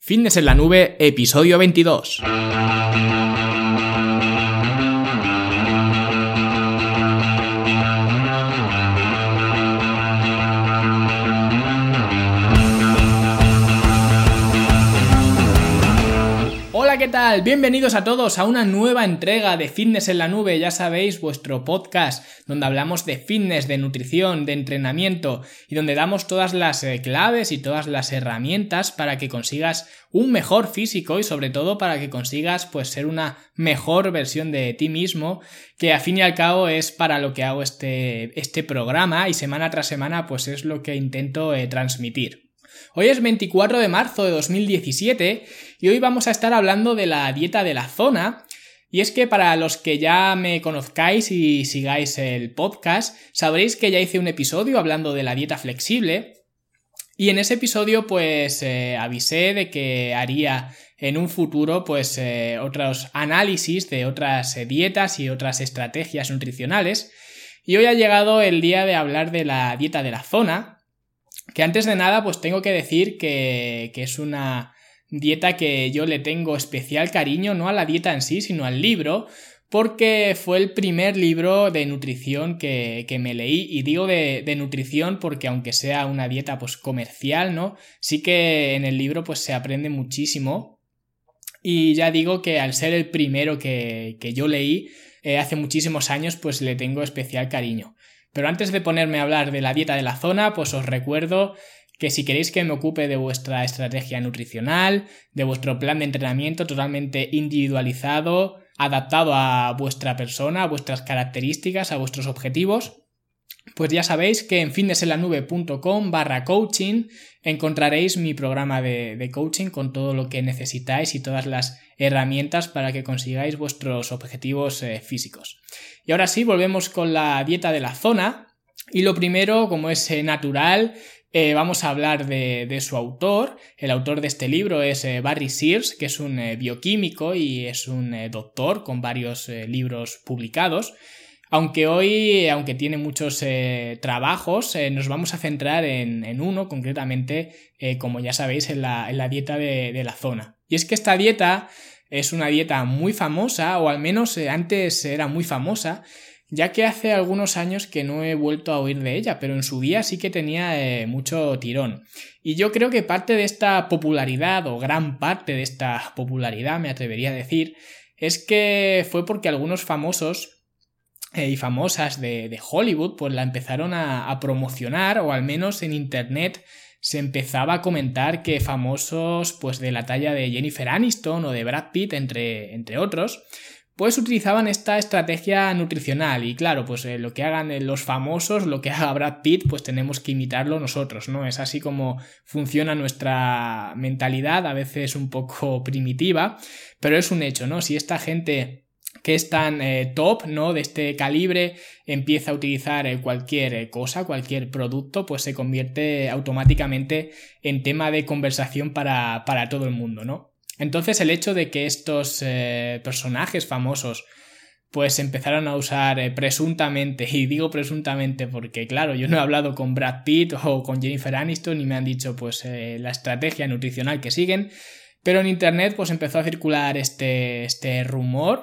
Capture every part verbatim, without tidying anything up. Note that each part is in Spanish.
Fitness en la Nube, episodio veintidós. Hola, ¿qué tal? Bienvenidos a todos a una nueva entrega de Fitness en la Nube, ya sabéis, vuestro podcast donde hablamos de fitness, de nutrición, de entrenamiento y donde damos todas las eh, claves y todas las herramientas para que consigas un mejor físico y sobre todo para que consigas pues ser una mejor versión de ti mismo, que a fin y al cabo es para lo que hago este, este programa y semana tras semana pues es lo que intento eh, transmitir. Hoy es veinticuatro de marzo de dos mil diecisiete y hoy vamos a estar hablando de la dieta de la zona. Y es que para los que ya me conozcáis y sigáis el podcast, sabréis que ya hice un episodio hablando de la dieta flexible y en ese episodio pues eh, avisé de que haría en un futuro pues eh, otros análisis de otras eh, dietas y otras estrategias nutricionales. Y hoy ha llegado el día de hablar de la dieta de la zona, que antes de nada pues tengo que decir que, que es una dieta que yo le tengo especial cariño, no a la dieta en sí, sino al libro, porque fue el primer libro de nutrición que, que me leí, y digo de, de nutrición porque aunque sea una dieta pues comercial, ¿no? Sí que en el libro pues se aprende muchísimo, y ya digo que al ser el primero que, que yo leí eh, hace muchísimos años pues le tengo especial cariño. Pero antes de ponerme a hablar de la dieta de la zona, pues os recuerdo que si queréis que me ocupe de vuestra estrategia nutricional, de vuestro plan de entrenamiento totalmente individualizado, adaptado a vuestra persona, a vuestras características, a vuestros objetivos, pues ya sabéis que en fitnessenlanube.com barra coaching encontraréis mi programa de, de coaching con todo lo que necesitáis y todas las herramientas para que consigáis vuestros objetivos eh, físicos. Y ahora sí, volvemos con la dieta de la zona. Y lo primero, como es eh, natural, eh, vamos a hablar de, de su autor. El autor de este libro es eh, Barry Sears, que es un eh, bioquímico y es un eh, doctor con varios eh, libros publicados. Aunque hoy, aunque tiene muchos eh, trabajos, eh, nos vamos a centrar en, en uno, concretamente, eh, como ya sabéis, en la, en la dieta de, de la zona. Y es que esta dieta es una dieta muy famosa, o al menos eh, antes era muy famosa, ya que hace algunos años que no he vuelto a oír de ella, pero en su día sí que tenía eh, mucho tirón. Y yo creo que parte de esta popularidad, o gran parte de esta popularidad, me atrevería a decir, es que fue porque algunos famosos y famosas de, de Hollywood pues la empezaron a, a promocionar, o al menos en internet se empezaba a comentar que famosos pues de la talla de Jennifer Aniston o de Brad Pitt, entre, entre otros, pues utilizaban esta estrategia nutricional. Y claro, pues eh, lo que hagan los famosos, lo que haga Brad Pitt, pues tenemos que imitarlo nosotros, ¿no? Es así como funciona nuestra mentalidad, a veces un poco primitiva, pero es un hecho, ¿no? Si esta gente que es tan eh, top, ¿no? De este calibre empieza a utilizar eh, cualquier eh, cosa, cualquier producto, pues se convierte automáticamente en tema de conversación para, para todo el mundo, ¿no? Entonces el hecho de que estos eh, personajes famosos pues empezaron a usar eh, presuntamente, y digo presuntamente porque claro, yo no he hablado con Brad Pitt o con Jennifer Aniston y me han dicho pues eh, la estrategia nutricional que siguen, pero en internet pues empezó a circular este, este rumor.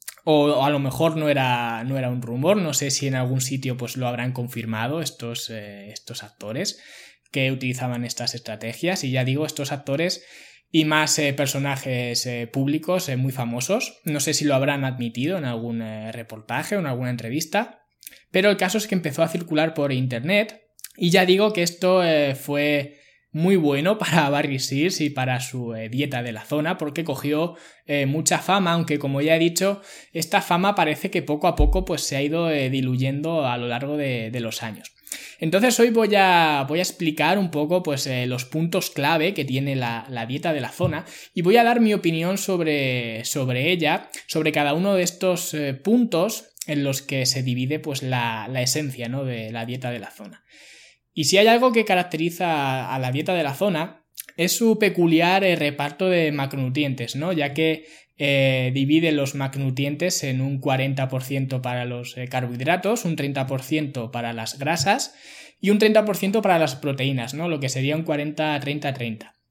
O a lo mejor no era, no era un rumor, no sé si en algún sitio pues lo habrán confirmado estos, eh, estos actores que utilizaban estas estrategias. Y ya digo, estos actores y más eh, personajes eh, públicos eh, muy famosos, no sé si lo habrán admitido en algún eh, reportaje o en alguna entrevista, pero el caso es que empezó a circular por internet. Y ya digo que esto eh, fue muy bueno para Barry Sears y para su eh, dieta de la zona, porque cogió eh, mucha fama, aunque como ya he dicho, esta fama parece que poco a poco pues, se ha ido eh, diluyendo a lo largo de, de los años. Entonces hoy voy a, voy a explicar un poco pues, eh, los puntos clave que tiene la, la dieta de la zona, y voy a dar mi opinión sobre, sobre ella, sobre cada uno de estos eh, puntos en los que se divide pues, la, la esencia, ¿no? de la dieta de la zona. Y si hay algo que caracteriza a la dieta de la zona es su peculiar eh, reparto de macronutrientes, ¿no? Ya que eh, divide los macronutrientes en un cuarenta por ciento para los eh, carbohidratos, un treinta por ciento para las grasas y un treinta por ciento para las proteínas, ¿no? Lo que sería un cuarenta treinta treinta.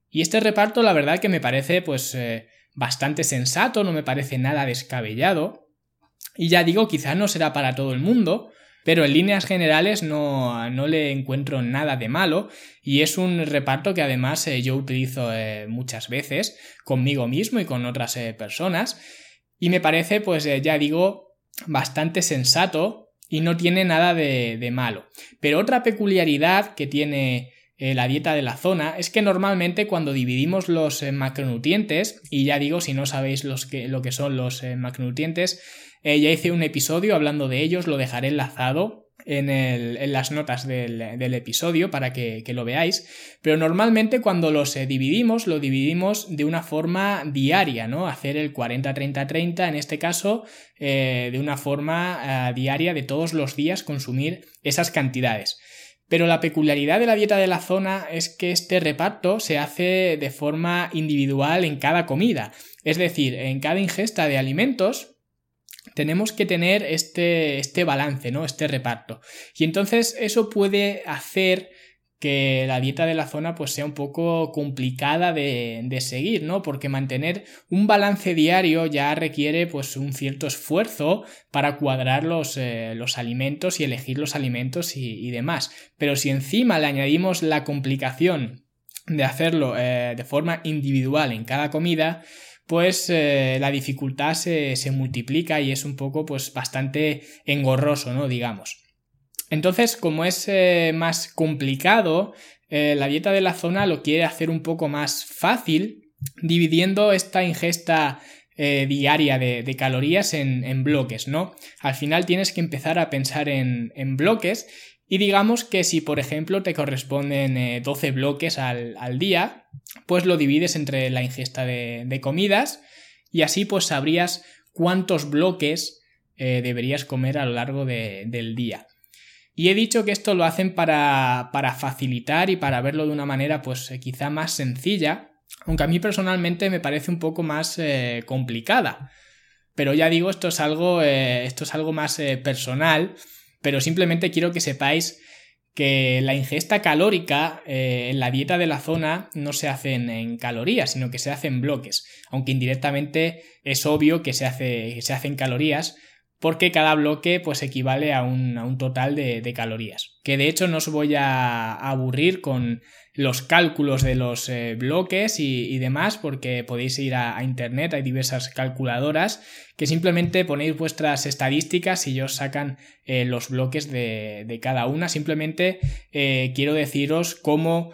Y este reparto la verdad que me parece pues eh, bastante sensato, no me parece nada descabellado. Y ya digo, quizá no será para todo el mundo, pero en líneas generales no, no le encuentro nada de malo y es un reparto que además eh, yo utilizo eh, muchas veces conmigo mismo y con otras eh, personas y me parece pues eh, ya digo bastante sensato y no tiene nada de, de malo. Pero otra peculiaridad que tiene eh, la dieta de la zona es que normalmente cuando dividimos los eh, macronutrientes, y ya digo si no sabéis los que, lo que son los eh, macronutrientes, Eh, ya hice un episodio hablando de ellos, lo dejaré enlazado en, el, en las notas del, del episodio para que, que lo veáis, pero normalmente cuando los eh, dividimos, lo dividimos de una forma diaria, ¿no? Hacer el cuarenta treinta treinta, en este caso, eh, de una forma eh, diaria de todos los días consumir esas cantidades. Pero la peculiaridad de la dieta de la zona es que este reparto se hace de forma individual en cada comida, es decir, en cada ingesta de alimentos tenemos que tener este, este balance, ¿no? Este reparto. Y entonces eso puede hacer que la dieta de la zona pues sea un poco complicada de, de seguir, ¿no? Porque mantener un balance diario ya requiere pues un cierto esfuerzo para cuadrar los, eh, los alimentos y elegir los alimentos y, y demás. Pero si encima le añadimos la complicación de hacerlo eh, de forma individual en cada comida, pues eh, la dificultad se, se multiplica y es un poco pues bastante engorroso, ¿no? Digamos. Entonces, como es eh, más complicado, eh, la dieta de la zona lo quiere hacer un poco más fácil, dividiendo esta ingesta eh, diaria de, de calorías en, en bloques, ¿no? Al final tienes que empezar a pensar en, en bloques y digamos que si por ejemplo te corresponden eh, doce bloques al, al día, pues lo divides entre la ingesta de, de comidas y así pues sabrías cuántos bloques eh, deberías comer a lo largo de, del día. Y he dicho que esto lo hacen para, para facilitar y para verlo de una manera pues eh, quizá más sencilla, aunque a mí personalmente me parece un poco más eh, complicada. Pero ya digo, esto es algo, eh, esto es algo más eh, personal, pero simplemente quiero que sepáis que la ingesta calórica eh, en la dieta de la zona no se hace en, en calorías, sino que se hace en bloques, aunque indirectamente es obvio que se hace, que se hace en calorías, porque cada bloque pues equivale a un, a un total de, de calorías. Que de hecho no os voy a aburrir con los cálculos de los eh, bloques y, y demás, porque podéis ir a, a internet, hay diversas calculadoras que simplemente ponéis vuestras estadísticas y os sacan eh, los bloques de, de cada una. Simplemente eh, quiero deciros cómo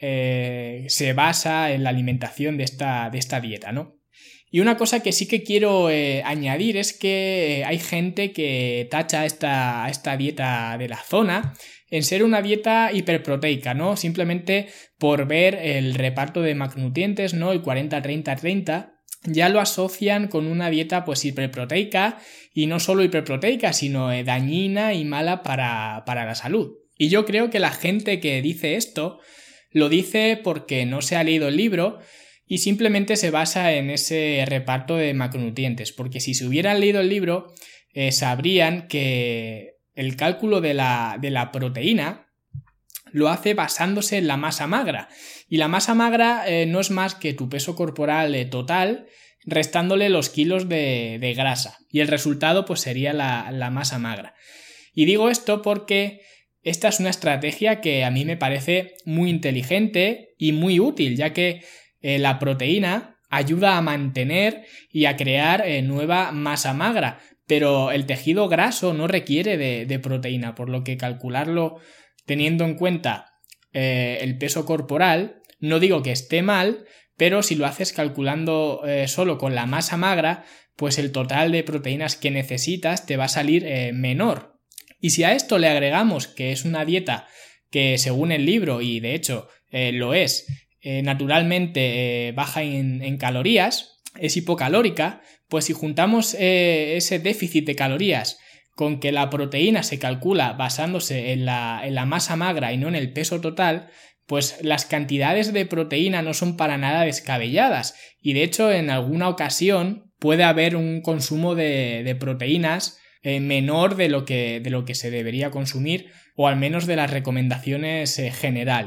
eh, se basa en la alimentación de esta, de esta dieta, ¿no? Y una cosa que sí que quiero eh, añadir es que hay gente que tacha esta, esta dieta de la zona en ser una dieta hiperproteica, ¿no? Simplemente por ver el reparto de macronutrientes, ¿no? El cuarenta treinta treinta, ya lo asocian con una dieta pues hiperproteica y no solo hiperproteica, sino eh, dañina y mala para, para la salud. Y yo creo que la gente que dice esto lo dice porque no se ha leído el libro y simplemente se basa en ese reparto de macronutrientes, porque si se hubieran leído el libro eh, sabrían que el cálculo de la, de la proteína lo hace basándose en la masa magra, y la masa magra eh, no es más que tu peso corporal eh, total restándole los kilos de, de grasa, y el resultado pues sería la, la masa magra. Y digo esto porque esta es una estrategia que a mí me parece muy inteligente y muy útil, ya que Eh, la proteína ayuda a mantener y a crear eh, nueva masa magra, pero el tejido graso no requiere de, de proteína, por lo que calcularlo teniendo en cuenta eh, el peso corporal, no digo que esté mal, pero si lo haces calculando eh, solo con la masa magra, pues el total de proteínas que necesitas te va a salir eh, menor. Y si a esto le agregamos que es una dieta que según el libro, y de hecho eh, lo es, Eh, naturalmente eh, baja en, en calorías, es hipocalórica, pues si juntamos eh, ese déficit de calorías con que la proteína se calcula basándose en la, en la masa magra y no en el peso total, pues las cantidades de proteína no son para nada descabelladas y de hecho en alguna ocasión puede haber un consumo de, de proteínas eh, menor de lo, que, de lo que se debería consumir o al menos de las recomendaciones eh, generales.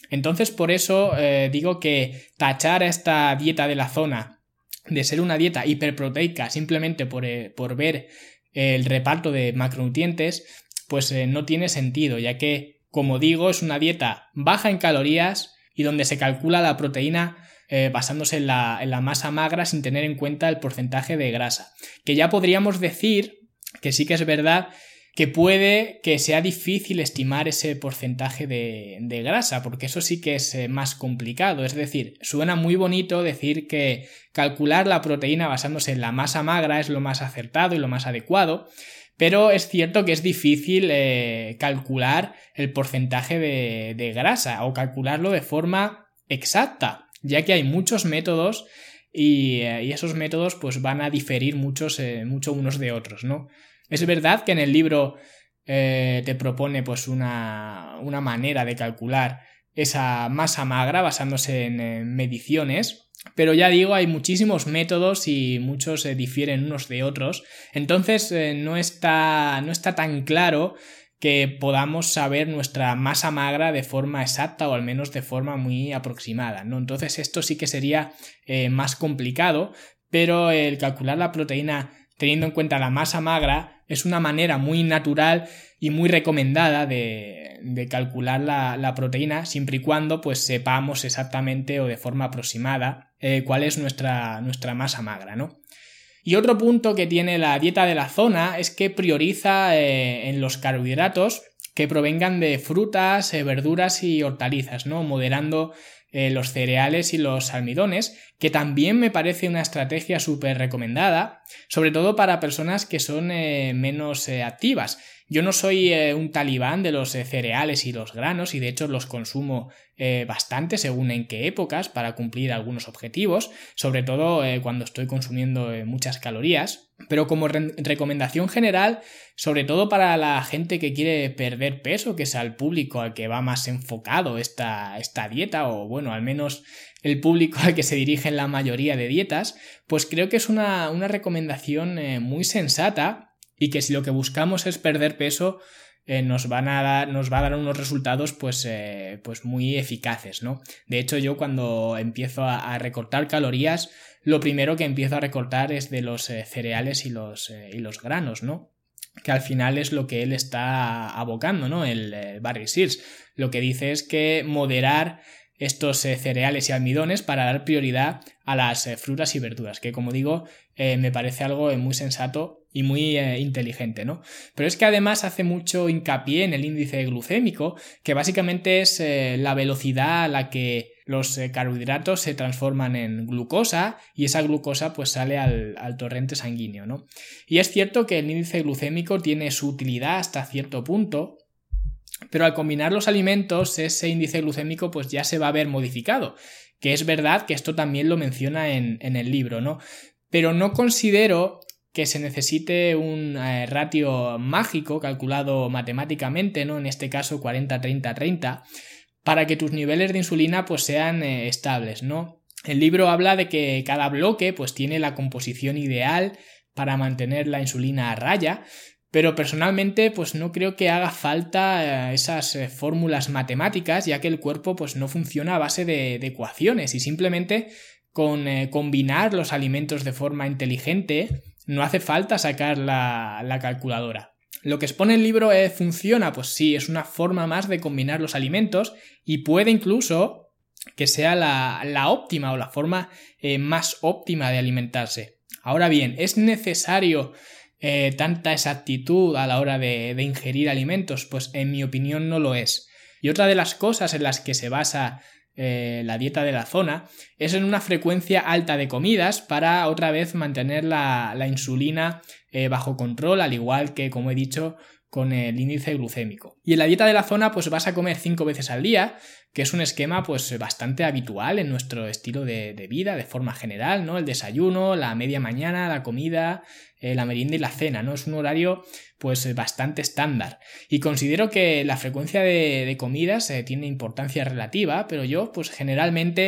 Entonces por eso eh, digo que tachar a esta dieta de la zona de ser una dieta hiperproteica simplemente por, eh, por ver el reparto de macronutrientes, pues eh, no tiene sentido, ya que, como digo, es una dieta baja en calorías y donde se calcula la proteína eh, basándose en la, en la masa magra sin tener en cuenta el porcentaje de grasa. Que ya podríamos decir que sí que es verdad que puede que sea difícil estimar ese porcentaje de, de grasa, porque eso sí que es eh, más complicado. Es decir, suena muy bonito decir que calcular la proteína basándose en la masa magra es lo más acertado y lo más adecuado, pero es cierto que es difícil eh, calcular el porcentaje de, de grasa o calcularlo de forma exacta, ya que hay muchos métodos y, eh, y esos métodos pues van a diferir muchos, eh, mucho unos de otros, ¿no? Es verdad que en el libro eh, te propone pues una, una manera de calcular esa masa magra basándose en, en mediciones, pero ya digo, hay muchísimos métodos y muchos eh, difieren unos de otros, entonces eh, no está, no está tan claro que podamos saber nuestra masa magra de forma exacta o al menos de forma muy aproximada, ¿no? Entonces esto sí que sería eh, más complicado, pero el calcular la proteína teniendo en cuenta la masa magra es una manera muy natural y muy recomendada de, de calcular la, la proteína siempre y cuando pues sepamos exactamente o de forma aproximada eh, cuál es nuestra, nuestra masa magra, ¿no? Y otro punto que tiene la dieta de la zona es que prioriza eh, en los carbohidratos que provengan de frutas, eh, verduras y hortalizas, ¿no? Moderando eh, los cereales y los almidones, que también me parece una estrategia súper recomendada, sobre todo para personas que son eh, menos eh, activas. Yo no soy eh, un talibán de los eh, cereales y los granos y de hecho los consumo eh, bastante según en qué épocas para cumplir algunos objetivos, sobre todo eh, cuando estoy consumiendo eh, muchas calorías, pero como re- recomendación general, sobre todo para la gente que quiere perder peso, que es al público al que va más enfocado esta, esta dieta o bueno, al menos el público al que se dirigen la mayoría de dietas, pues creo que es una, una recomendación eh, muy sensata y que si lo que buscamos es perder peso eh, nos, van a dar, nos va a dar unos resultados pues, eh, pues muy eficaces, ¿no? De hecho yo cuando empiezo a, a recortar calorías lo primero que empiezo a recortar es de los eh, cereales y los, eh, y los granos, ¿no? Que al final es lo que él está abocando, ¿no? El, el Barry Sears lo que dice es que moderar estos eh, cereales y almidones para dar prioridad a las eh, frutas y verduras, que como digo eh, me parece algo eh, muy sensato y muy eh, inteligente, ¿no? Pero es que además hace mucho hincapié en el índice glucémico, que básicamente es eh, la velocidad a la que los eh, carbohidratos se transforman en glucosa y esa glucosa pues sale al, al torrente sanguíneo, ¿no? Y es cierto que el índice glucémico tiene su utilidad hasta cierto punto, pero al combinar los alimentos ese índice glucémico pues ya se va a ver modificado, que es verdad que esto también lo menciona en, en el libro, ¿no? Pero no considero que se necesite un eh, ratio mágico calculado matemáticamente, ¿no? En este caso cuarenta treinta treinta, para que tus niveles de insulina pues sean eh, estables, ¿no? El libro habla de que cada bloque pues tiene la composición ideal para mantener la insulina a raya, pero personalmente pues no creo que haga falta eh, esas eh, fórmulas matemáticas, ya que el cuerpo pues no funciona a base de, de ecuaciones y simplemente con eh, combinar los alimentos de forma inteligente no hace falta sacar la, la calculadora. Lo que expone el libro eh, funciona, pues sí, es una forma más de combinar los alimentos y puede incluso que sea la, la óptima o la forma eh, más óptima de alimentarse. Ahora bien, ¿es necesario eh, tanta exactitud a la hora de, de ingerir alimentos? Pues en mi opinión no lo es. Y otra de las cosas en las que se basa Eh, la dieta de la zona es en una frecuencia alta de comidas para otra vez mantener la, la insulina eh, bajo control, al igual que, como he dicho, con el índice glucémico. Y en la dieta de la zona pues vas a comer cinco veces al día, que es un esquema pues bastante habitual en nuestro estilo de, de vida de forma general, ¿no? El desayuno, la media mañana, la comida, eh, la merienda y la cena, ¿no? Es un horario pues bastante estándar. Y considero que la frecuencia de, de comidas eh, tiene importancia relativa, pero yo pues generalmente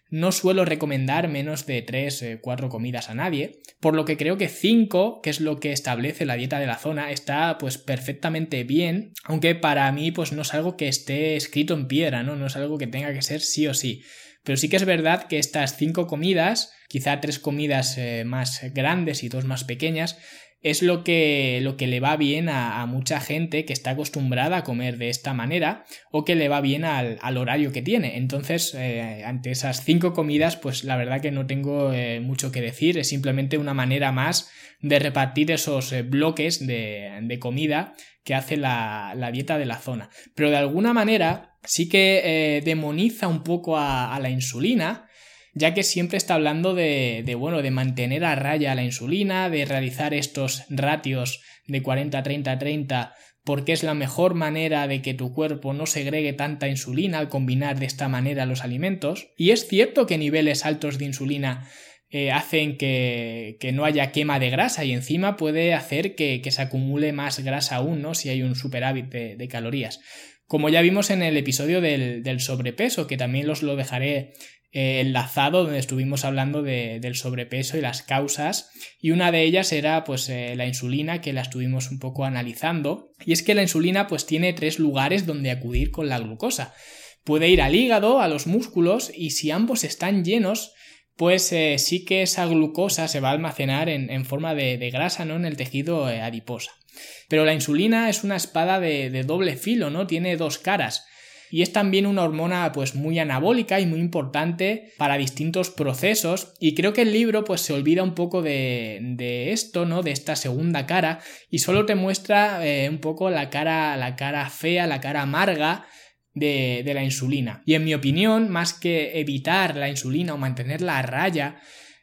no suelo recomendar menos de tres o cuatro comidas a nadie, por lo que creo que cinco, que es lo que establece la dieta de la zona, está pues perfectamente bien, aunque para mí pues no es algo que esté escrito en piedra, ¿no? No es algo que tenga que ser sí o sí. Pero sí que es verdad que estas cinco comidas, quizá tres comidas eh, más grandes y dos más pequeñas, es lo que, lo que le va bien a, a mucha gente que está acostumbrada a comer de esta manera o que le va bien al, al horario que tiene. Entonces, eh, ante esas cinco comidas, pues la verdad que no tengo eh, mucho que decir, es simplemente una manera más de repartir esos eh, bloques de, de comida que hace la, la dieta de la zona. Pero de alguna manera sí que eh, demoniza un poco a, a la insulina, ya que siempre está hablando de, de, bueno, de mantener a raya la insulina, de realizar estos ratios de cuarenta treinta treinta, porque es la mejor manera de que tu cuerpo no segregue tanta insulina al combinar de esta manera los alimentos. Y es cierto que niveles altos de insulina eh, hacen que, que no haya quema de grasa y encima puede hacer que, que se acumule más grasa aún, ¿no? Si hay un superávit de, de calorías. Como ya vimos en el episodio del, del sobrepeso, que también os lo dejaré Eh, enlazado, donde estuvimos hablando de, del sobrepeso y las causas, y una de ellas era pues eh, la insulina, que la estuvimos un poco analizando, y es que la insulina pues tiene tres lugares donde acudir con la glucosa. Puede ir al hígado, a los músculos, y si ambos están llenos, pues eh, sí que esa glucosa se va a almacenar en, en forma de, de grasa, ¿no? En el tejido eh, adiposa. Pero la insulina es una espada de, de doble filo, ¿no? Tiene dos caras. Y es también una hormona pues muy anabólica y muy importante para distintos procesos, y creo que el libro pues se olvida un poco de, de esto, ¿no? De esta segunda cara, y solo te muestra eh, un poco la cara, la cara fea, la cara amarga de, de la insulina. Y en mi opinión, más que evitar la insulina o mantenerla a raya,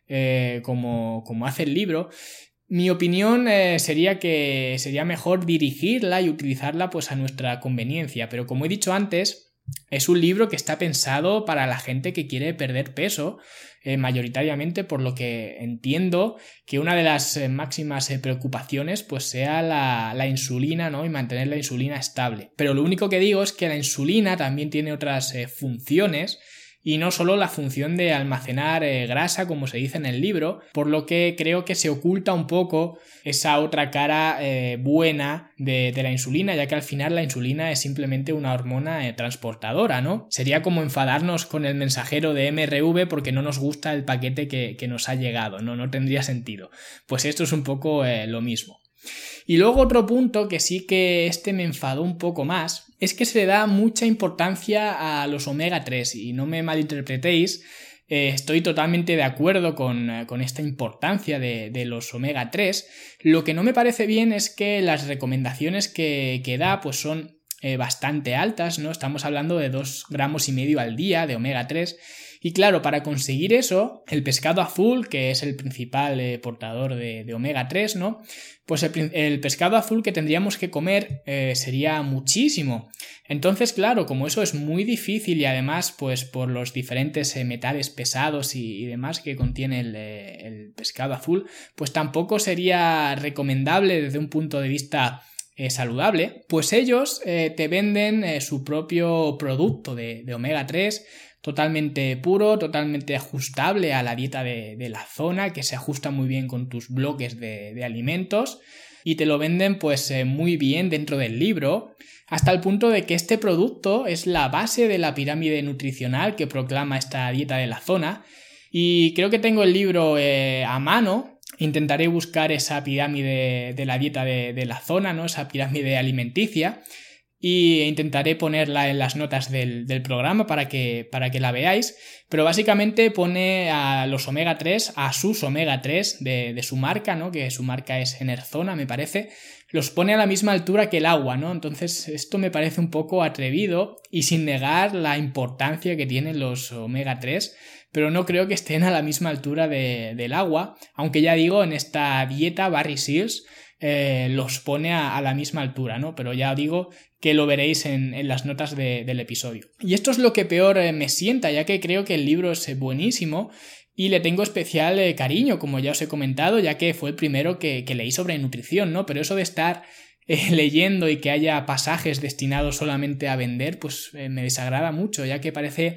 eh, como, como hace el libro, mi opinión eh, sería que sería mejor dirigirla y utilizarla pues a nuestra conveniencia, pero como he dicho antes, es un libro que está pensado para la gente que quiere perder peso, eh, mayoritariamente, por lo que entiendo que una de las eh, máximas eh, preocupaciones pues sea la, la insulina, ¿no? Y mantener la insulina estable. Pero lo único que digo es que la insulina también tiene otras eh, funciones, y no solo la función de almacenar eh, grasa, como se dice en el libro, por lo que creo que se oculta un poco esa otra cara eh, buena de, de la insulina, ya que al final la insulina es simplemente una hormona eh, transportadora, ¿no? Sería como enfadarnos con el mensajero de eme erre ve porque no nos gusta el paquete que, que nos ha llegado, ¿no? No tendría sentido. Pues esto es un poco eh, lo mismo. Y luego otro punto que sí que este me enfadó un poco más es que se le da mucha importancia a los omega tres, y no me malinterpretéis, eh, estoy totalmente de acuerdo con, con esta importancia de, de los omega tres. Lo que no me parece bien es que las recomendaciones que, que da pues son eh, bastante altas, ¿no? Estamos hablando de dos gramos y medio al día de omega tres. Y claro, para conseguir eso, el pescado azul, que es el principal eh, portador de, de omega tres, ¿no? Pues el, el pescado azul que tendríamos que comer eh, sería muchísimo. Entonces, claro, como eso es muy difícil y además, pues por los diferentes eh, metales pesados y, y demás que contiene el, eh, el pescado azul, pues tampoco sería recomendable desde un punto de vista eh, saludable, pues ellos eh, te venden eh, su propio producto de, de omega tres, totalmente puro, totalmente ajustable a la dieta de, de la zona, que se ajusta muy bien con tus bloques de, de alimentos, y te lo venden pues eh, muy bien dentro del libro, hasta el punto de que este producto es la base de la pirámide nutricional que proclama esta dieta de la zona. Y creo que tengo el libro eh, a mano. Intentaré buscar esa pirámide de la dieta de, de la zona, ¿no? Esa pirámide alimenticia, y intentaré ponerla en las notas del, del programa para que, para que la veáis, pero básicamente pone a los omega tres, a sus omega tres de, de su marca, ¿no? Que su marca es Enerzona, me parece, los pone a la misma altura que el agua, ¿no? Entonces esto me parece un poco atrevido y sin negar la importancia que tienen los omega tres, pero no creo que estén a la misma altura de, del agua, aunque ya digo, en esta dieta Barry Seals eh, los pone a, a la misma altura, ¿no? Pero ya digo que lo veréis en, en las notas de, del episodio. Y esto es lo que peor eh, me sienta, ya que creo que el libro es buenísimo y le tengo especial eh, cariño, como ya os he comentado, ya que fue el primero que, que leí sobre nutrición, ¿no? Pero eso de estar eh, leyendo y que haya pasajes destinados solamente a vender, pues eh, me desagrada mucho, ya que parece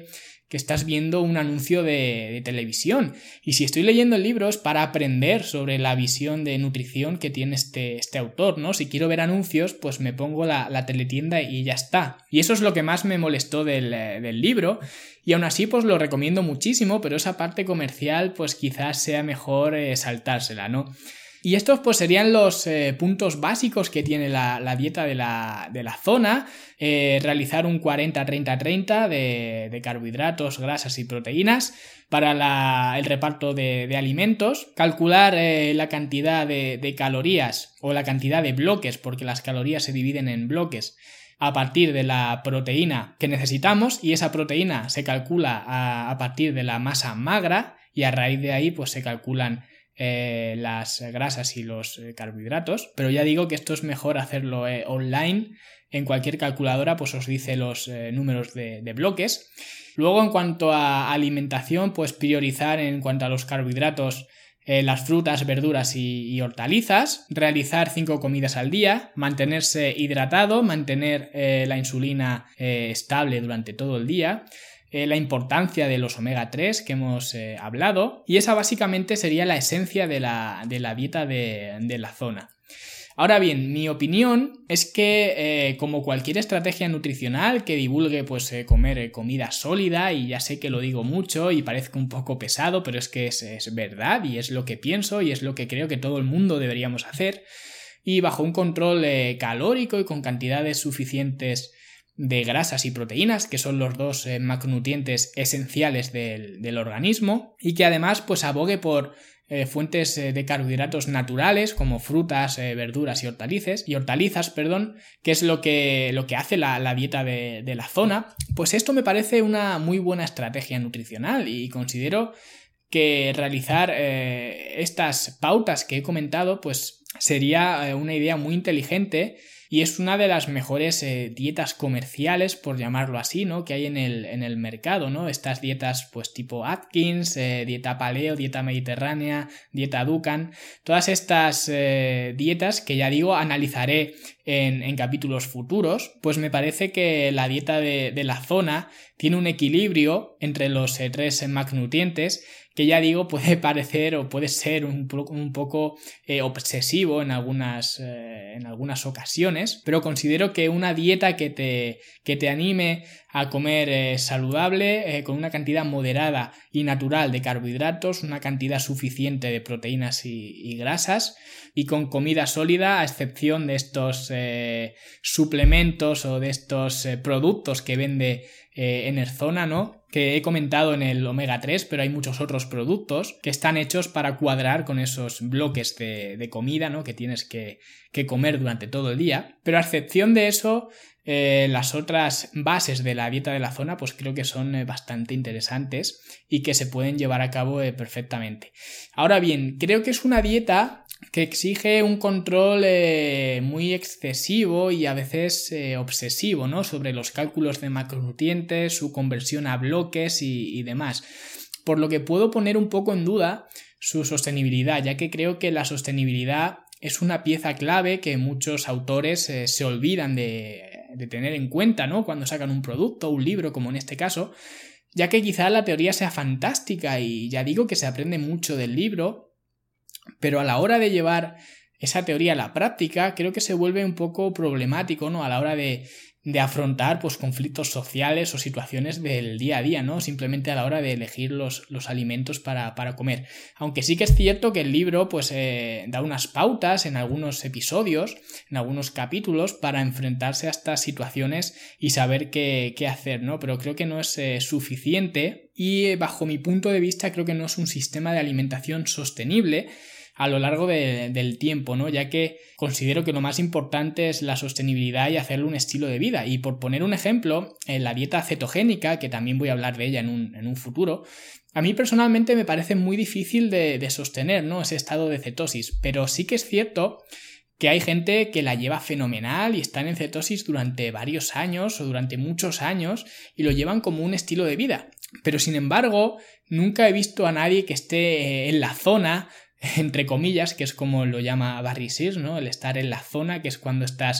que estás viendo un anuncio de, de televisión. Y si estoy leyendo el libro es para aprender sobre la visión de nutrición que tiene este, este autor, ¿no? Si quiero ver anuncios, pues me pongo la, la teletienda y ya está. Y eso es lo que más me molestó del, del libro. Y aún así, pues lo recomiendo muchísimo, pero esa parte comercial, pues quizás sea mejor eh, saltársela, ¿no? Y estos pues serían los eh, puntos básicos que tiene la, la dieta de la, de la zona. Eh, realizar un cuarenta treinta treinta de, de carbohidratos, grasas y proteínas para la, el reparto de, de alimentos. Calcular eh, la cantidad de, de calorías o la cantidad de bloques, porque las calorías se dividen en bloques, a partir de la proteína que necesitamos, y esa proteína se calcula a, a partir de la masa magra y a raíz de ahí pues se calculan Eh, las grasas y los eh, carbohidratos, pero ya digo que esto es mejor hacerlo eh, online. En cualquier calculadora pues os dice los eh, números de, de bloques. Luego, en cuanto a alimentación, pues priorizar en cuanto a los carbohidratos eh, las frutas, verduras y, y hortalizas, realizar cinco comidas al día, mantenerse hidratado, mantener eh, la insulina eh, estable durante todo el día, Eh, la importancia de los omega tres que hemos eh, hablado, y esa básicamente sería la esencia de la, de la dieta de, de la zona. Ahora bien, mi opinión es que eh, como cualquier estrategia nutricional que divulgue pues eh, comer eh, comida sólida, y ya sé que lo digo mucho y parezco un poco pesado, pero es que es, es verdad y es lo que pienso y es lo que creo que todo el mundo deberíamos hacer, y bajo un control eh, calórico y con cantidades suficientes de grasas y proteínas, que son los dos eh, macronutrientes esenciales del, del organismo, y que además pues abogue por eh, fuentes eh, de carbohidratos naturales como frutas, eh, verduras y hortalizas, y hortalizas, perdón, que es lo que, lo que hace la, la dieta de, de la zona. Pues esto me parece una muy buena estrategia nutricional y considero que realizar eh, estas pautas que he comentado pues sería eh, una idea muy inteligente. Y es una de las mejores eh, dietas comerciales, por llamarlo así, ¿no?, que hay en el, en el mercado, ¿no? Estas dietas pues tipo Atkins, eh, dieta paleo, dieta mediterránea, dieta Dukan, todas estas eh, dietas que ya digo analizaré en, en capítulos futuros, pues me parece que la dieta de, de la zona tiene un equilibrio entre los eh, tres macronutrientes que ya digo puede parecer o puede ser un, un poco eh, obsesivo en algunas, eh, en algunas ocasiones, pero considero que una dieta que te, que te anime a comer eh, saludable, eh, con una cantidad moderada y natural de carbohidratos, una cantidad suficiente de proteínas y, y grasas, y con comida sólida, a excepción de estos eh, suplementos o de estos eh, productos que vende eh, Enerzona, ¿no?, que he comentado en el omega tres, pero hay muchos otros productos que están hechos para cuadrar con esos bloques de, de comida, ¿no?, que tienes que, que comer durante todo el día. Pero a excepción de eso, eh, las otras bases de la dieta de la zona pues creo que son eh, bastante interesantes y que se pueden llevar a cabo eh, perfectamente. Ahora bien, creo que es una dieta que exige un control eh, muy excesivo y a veces eh, obsesivo, ¿no?, sobre los cálculos de macronutrientes, su conversión a bloques y, y demás, por lo que puedo poner un poco en duda su sostenibilidad, ya que creo que la sostenibilidad es una pieza clave que muchos autores eh, se olvidan de, de tener en cuenta, ¿no?, cuando sacan un producto o un libro, como en este caso, ya que quizá la teoría sea fantástica y ya digo que se aprende mucho del libro, pero a la hora de llevar esa teoría a la práctica creo que se vuelve un poco problemático, ¿no?, a la hora de, de afrontar pues conflictos sociales o situaciones del día a día, ¿no?, simplemente a la hora de elegir los, los alimentos para, para comer. Aunque sí que es cierto que el libro pues eh, da unas pautas en algunos episodios, en algunos capítulos, para enfrentarse a estas situaciones y saber qué, qué hacer, ¿no?, pero creo que no es eh, suficiente y eh, bajo mi punto de vista creo que no es un sistema de alimentación sostenible a lo largo de, del tiempo, ¿no?, ya que considero que lo más importante es la sostenibilidad y hacerle un estilo de vida. Y por poner un ejemplo, en la dieta cetogénica, que también voy a hablar de ella en un, en un futuro, a mí personalmente me parece muy difícil de, de sostener, ¿no?, ese estado de cetosis, pero sí que es cierto que hay gente que la lleva fenomenal y están en cetosis durante varios años o durante muchos años y lo llevan como un estilo de vida. Pero sin embargo, nunca he visto a nadie que esté en la zona, entre comillas, que es como lo llama Barry Sears, ¿no?, el estar en la zona, que es cuando estás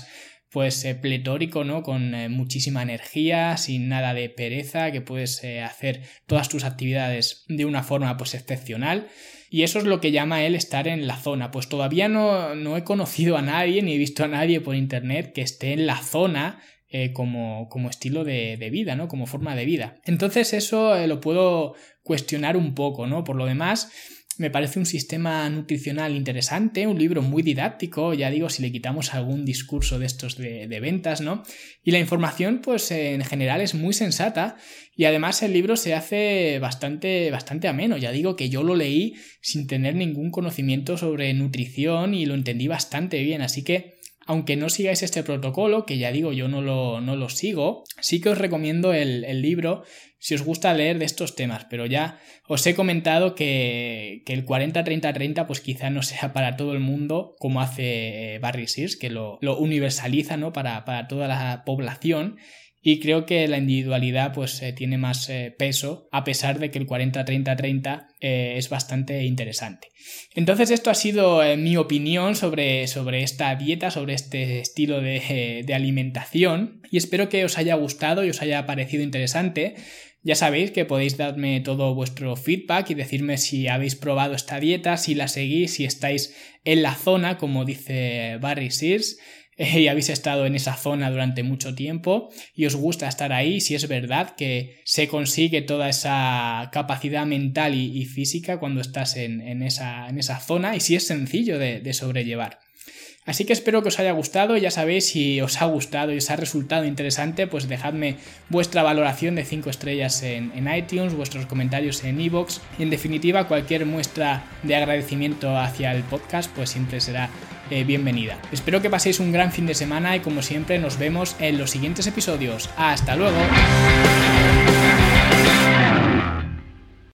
pues eh, pletórico, ¿no? Con eh, muchísima energía, sin nada de pereza, que puedes eh, hacer todas tus actividades de una forma pues excepcional. Y eso es lo que llama él estar en la zona. Pues todavía no, no he conocido a nadie ni he visto a nadie por internet que esté en la zona eh, como, como estilo de, de vida, ¿no? Como forma de vida. Entonces eso eh, lo puedo cuestionar un poco, ¿no? Por lo demás, me parece un sistema nutricional interesante, un libro muy didáctico, ya digo, si le quitamos algún discurso de estos de, de ventas, ¿no? Y la información, pues en general es muy sensata y además el libro se hace bastante, bastante ameno. Ya digo que yo lo leí sin tener ningún conocimiento sobre nutrición y lo entendí bastante bien, así que aunque no sigáis este protocolo, que ya digo yo no lo, no lo sigo, sí que os recomiendo el, el libro si os gusta leer de estos temas, pero ya os he comentado que, que el cuarenta treinta treinta pues quizá no sea para todo el mundo como hace Barry Sears, que lo, lo universaliza, ¿no? para, para toda la población. Y creo que la individualidad pues eh, tiene más eh, peso, a pesar de que el cuarenta treinta treinta eh, es bastante interesante. Entonces esto ha sido eh, mi opinión sobre, sobre esta dieta, sobre este estilo de, eh, de alimentación, y espero que os haya gustado y os haya parecido interesante. Ya sabéis que podéis darme todo vuestro feedback y decirme si habéis probado esta dieta, si la seguís, si estáis en la zona, como dice Barry Sears, y habéis estado en esa zona durante mucho tiempo y os gusta estar ahí, si es verdad que se consigue toda esa capacidad mental y, y física cuando estás en, en, esa, en esa zona y si es sencillo de, de sobrellevar. Así que espero que os haya gustado. Ya sabéis, si os ha gustado y os ha resultado interesante, pues dejadme vuestra valoración de cinco estrellas en, en iTunes, vuestros comentarios en iVoox y en definitiva cualquier muestra de agradecimiento hacia el podcast pues siempre será eh, bienvenida. Espero que paséis un gran fin de semana y como siempre nos vemos en los siguientes episodios. ¡Hasta luego!